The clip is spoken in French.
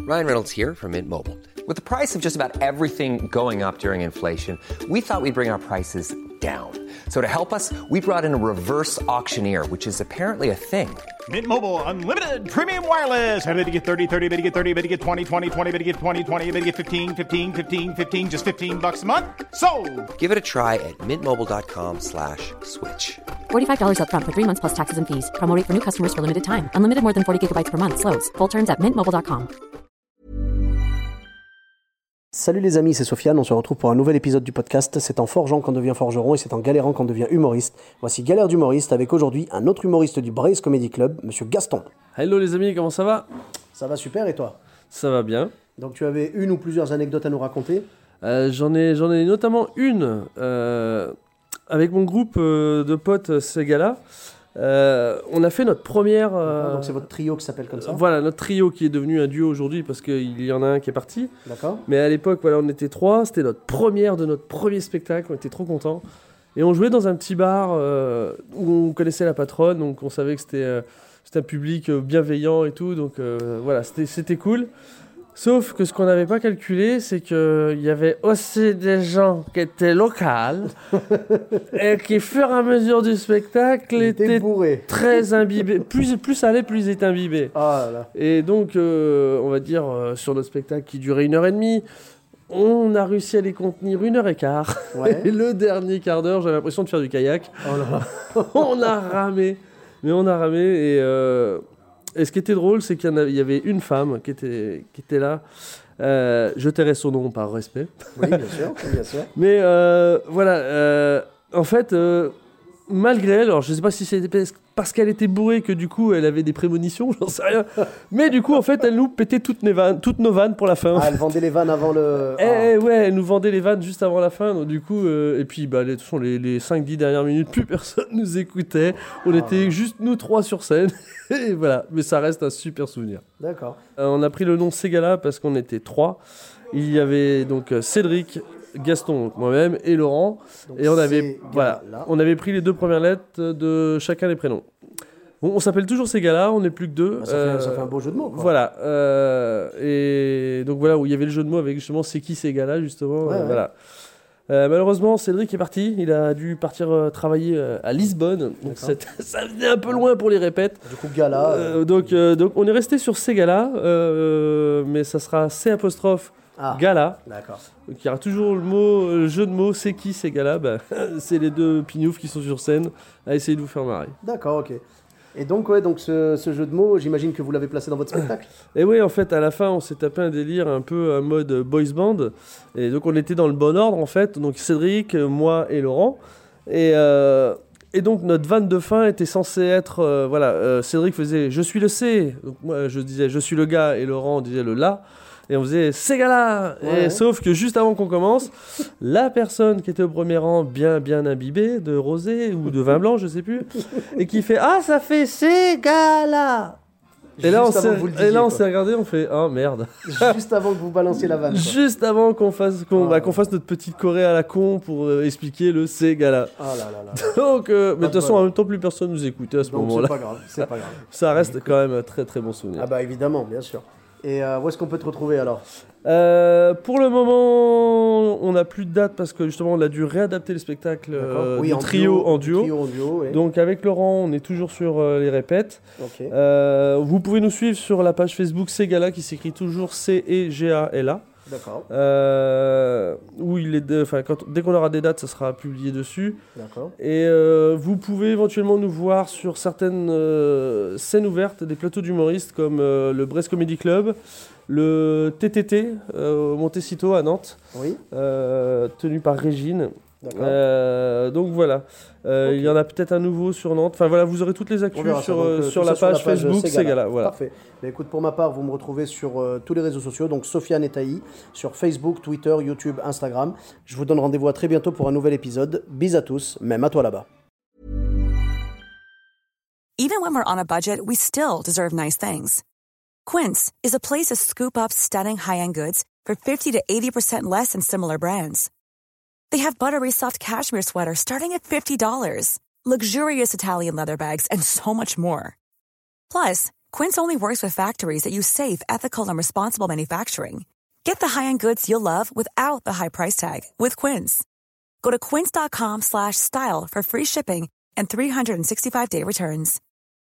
Ryan Reynolds here from Mint Mobile. With the price of just about everything going up during inflation, we thought we'd bring our prices down. So to help us, we brought in a reverse auctioneer, which is apparently a thing. Mint Mobile Unlimited Premium Wireless. How to get 30, 30, bit to get 30, bit to get 20, 20, 20, bit to get 20, 20, bit to get 15, 15, 15, 15, just $15 a month? Sold! Give it a try at mintmobile.com/switch. $45 up front for 3 months plus taxes and fees. Promo rate for new customers for limited time. Unlimited more than 40 gigabytes per month. Slows full terms at mintmobile.com. Salut les amis, c'est Sofiane, on se retrouve pour un nouvel épisode du podcast. C'est en forgeant qu'on devient forgeron et c'est en galérant qu'on devient humoriste. Voici Galère d'humoriste avec aujourd'hui un autre humoriste du Brace Comedy Club, Monsieur Gaston. Hello les amis, comment ça va ? Ça va super et toi ? Ça va bien. Donc tu avais une ou plusieurs anecdotes à nous raconter ? J'en ai notamment une avec mon groupe de potes Segala. On a fait notre première... Donc c'est votre trio qui s'appelle comme ça ? Voilà, notre trio qui est devenu un duo aujourd'hui parce qu'il y en a un qui est parti. D'accord. Mais à l'époque, voilà, on était 3, c'était notre première de notre premier spectacle, on était trop contents. Et on jouait dans un petit bar où on connaissait la patronne, donc on savait que c'était un public bienveillant et tout, donc voilà, c'était cool. Sauf que ce qu'on n'avait pas calculé, c'est qu'il y avait aussi des gens qui étaient locaux et qui, au fur et à mesure du spectacle, étaient très imbibés. Plus ça allait, plus ils étaient imbibés. Ah là là. Et donc, on va dire, sur notre spectacle qui durait 1h30, on a réussi à les contenir 1h15. Ouais. Et le dernier quart d'heure, j'avais l'impression de faire du kayak. Oh là là. On a ramé. Mais on a ramé et ce qui était drôle, c'est qu'il y avait une femme qui était là. Je tairai son nom par respect. Oui, bien sûr, bien sûr. Mais voilà, en fait, malgré elle, alors je ne sais pas si c'était parce qu'elle était bourrée que du coup elle avait des prémonitions, j'en sais rien. Mais du coup, en fait, elle nous pétait toutes nos vannes pour la fin. Ah, elle vendait les vannes avant le... Ouais, elle nous vendait les vannes juste avant la fin. Donc du coup, et puis de toute façon, les 5-10 dernières minutes, plus personne nous écoutait. On était juste nous 3 sur scène. Et voilà, mais ça reste un super souvenir. D'accord. On a pris le nom Segala parce qu'on était 3. Il y avait donc Cédric, Gaston, donc moi-même, et Laurent. Donc et on avait pris les 2 premières lettres de chacun des prénoms. Bon, on s'appelle toujours Segala, on n'est plus que 2. Bah, ça fait un beau jeu de mots, quoi. Voilà. Et donc voilà, où il y avait le jeu de mots avec justement c'est qui Segala, justement. Ouais. Voilà. Malheureusement, Cédric est parti. Il a dû partir travailler à Lisbonne. Donc ça venait un peu loin pour les répètes. Du coup, Gala. Donc on est resté sur Segala, mais ça sera C''Gala. D'accord. Donc il y aura toujours le jeu de mots c'est qui Segala. C'est les 2 pignoufs qui sont sur scène à essayer de vous faire marrer. D'accord, ok. Et donc, ouais, ce jeu de mots, j'imagine que vous l'avez placé dans votre spectacle. Et oui, en fait, à la fin, on s'est tapé un délire un peu en mode boys band. Et donc, on était dans le bon ordre, en fait. Donc, Cédric, moi et Laurent. Et donc, notre vanne de fin était censée être... Cédric faisait « Je suis le C ». Donc, moi, je disais « Je suis le gars ». Et Laurent disait le « la ». Et on faisait « Segala ». Ouais. Sauf que juste avant qu'on commence, la personne qui était au premier rang, bien imbibée de rosé ou de vin blanc, je sais plus, et qui fait « Ah, ça fait Segala ». Et là, on s'est regardé, on fait « Oh merde ». Juste avant que vous balanciez la vanne, quoi. Juste avant qu'on fasse notre petite choré à la con pour expliquer le Segala. Ah là là là. Donc, mais de toute façon, en même temps, plus personne nous écoutait à ce Donc moment-là. c'est pas grave. Ça reste quand même un très très bon souvenir. Ah bah évidemment, bien sûr. Et où est-ce qu'on peut te retrouver alors ? Pour le moment, on n'a plus de date parce que justement on a dû réadapter le spectacle du trio en duo. Ouais. Donc avec Laurent, on est toujours sur les répètes. Okay. Vous pouvez nous suivre sur la page Facebook Segala qui s'écrit toujours C-E-G-A-L-A. D'accord. Où dès qu'on aura des dates, ça sera publié dessus. D'accord. Et vous pouvez éventuellement nous voir sur certaines scènes ouvertes, des plateaux d'humoristes comme le Brace Comedy Club, le TTT au Montecito à Nantes, oui. Tenu par Régine. D'accord. Donc voilà, il y en a peut-être un nouveau sur Nantes. Enfin voilà, vous aurez toutes les actus sur la page Facebook Segala. Voilà. Parfait. Mais écoute, pour ma part, vous me retrouvez sur tous les réseaux sociaux, donc Sofiane et Taï, sur Facebook, Twitter, YouTube, Instagram. Je vous donne rendez-vous à très bientôt pour un nouvel épisode. Bis à tous, même à toi là-bas. Even when we're on a budget, we still deserve nice things. Quince is a place to scoop up stunning high-end goods for 50 to 80% less than similar brands. They have buttery soft cashmere sweaters starting at $50, luxurious Italian leather bags, and so much more. Plus, Quince only works with factories that use safe, ethical, and responsible manufacturing. Get the high-end goods you'll love without the high price tag with Quince. Go to quince.com/style for free shipping and 365-day returns.